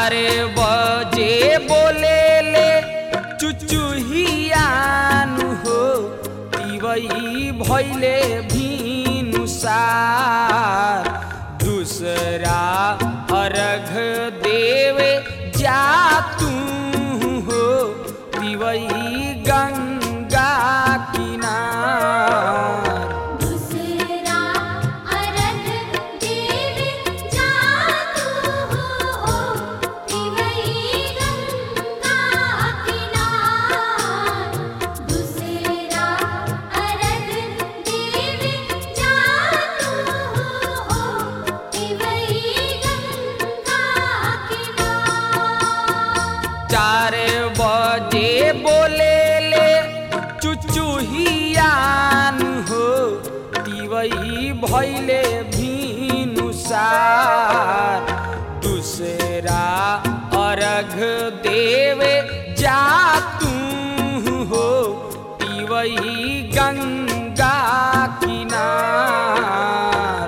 4 बजे बोले ले चुचुहियान हो तिवई भैले भिनुसार दूसरा अर्घ देवे जा तू हो तिवई गंगा किनार बोले ले चुचुहियान हो तिवई भैले भिनुसार दूसरा अर्घ देवे जा तू हो तिवई गंगा किनार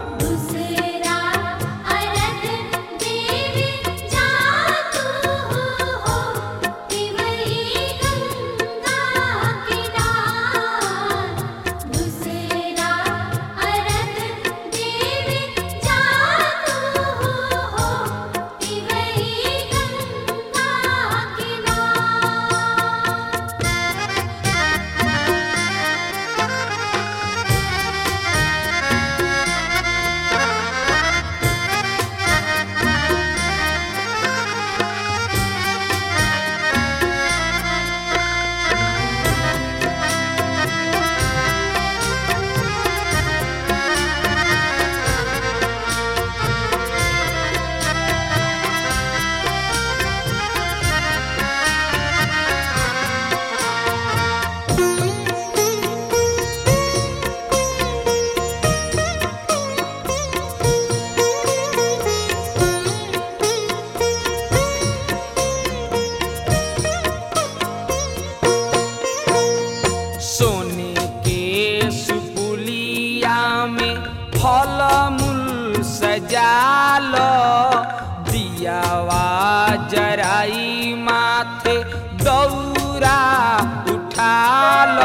सोने के सुपुलिया में फल मूल सजाल दियावा जराई माथे दौरा उठाल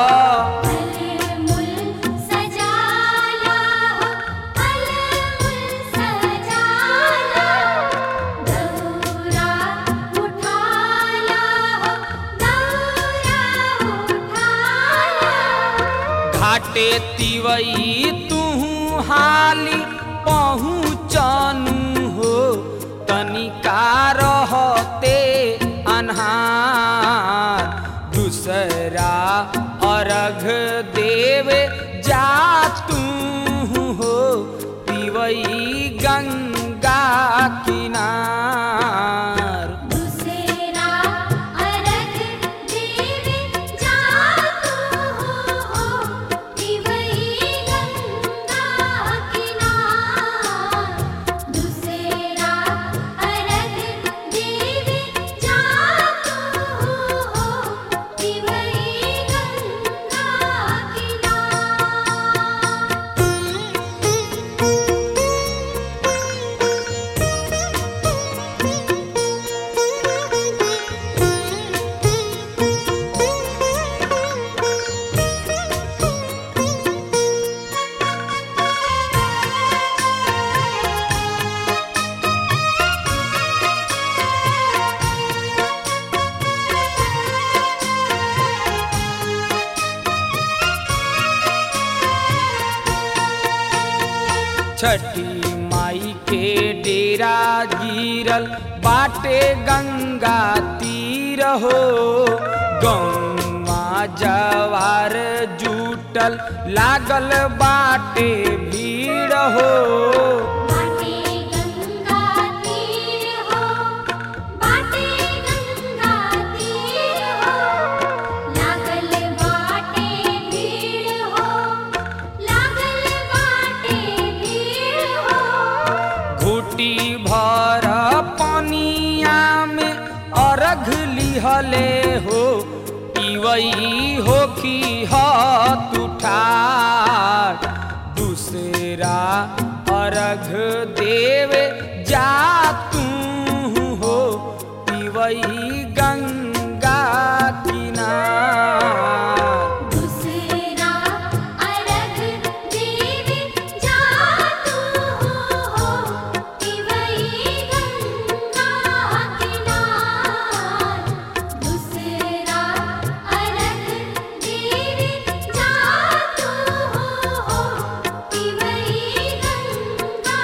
घाटे तिवई तू हाली पहुँचनु हो तनिका रहते अन्हार दूसरा अर्घ देवे जा तू हो तिवई गंगा किनार छठी माई के डेरा गिरल बाटे गंगा तीर हो गौवा जवार जुटल लागल बाटे भीड़ हो भर पनिया में अर्घ लिहले हो तिवई होखी हाथ उठार दूसरा अर्घ देवे जा तू हो पिवई गंगा किनार। दूसरा अर्घ देवे जा तू हो पिवई गंगा किनार। दूसरा अर्घ देवे जा तू हो पिवई गंगा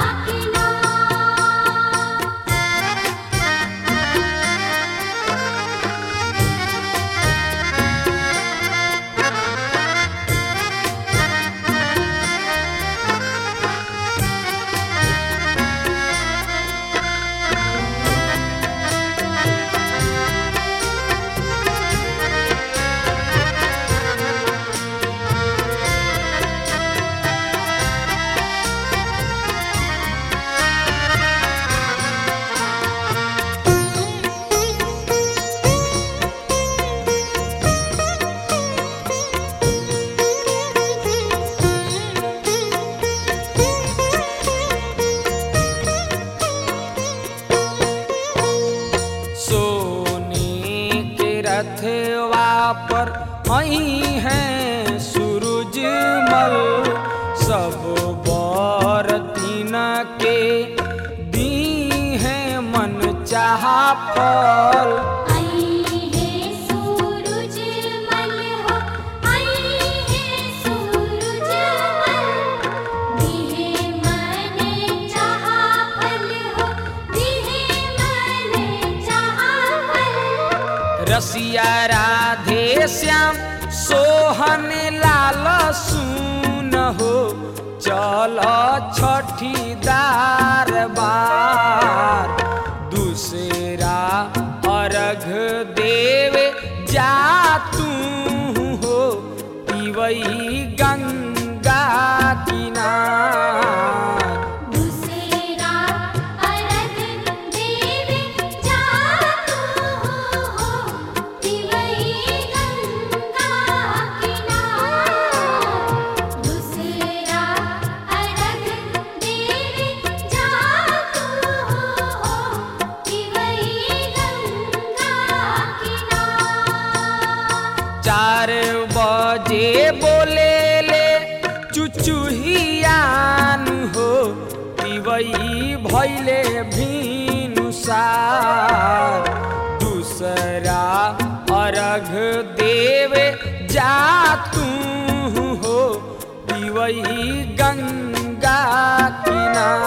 रथवा पर आई हैं सूरजमल, सब बरतीन के दी हैं मन चाहा फल। आई है सूरजमल हो आई है सूरजमल, दिहे मन चाहा फल हो दिहे मन चाहा फल। रसिया राधे श्याम सोहन लाल सुन हो, चल छठी दरबार। दूसरा अर्घ देवे जा तू हो पिवई गंगा किनार। दूसरा अर्घ देवे जा तू हो पिवई गंगा किनार। दूसरा अर्घ देवे जा तू हो पिवई गंगा किनार। 4 बजे बोले ले चुचुहियान हो पिवई भैले भिनुसार। दूसरा अर्घ देवे जा तू हो पिवई गंगा किनार।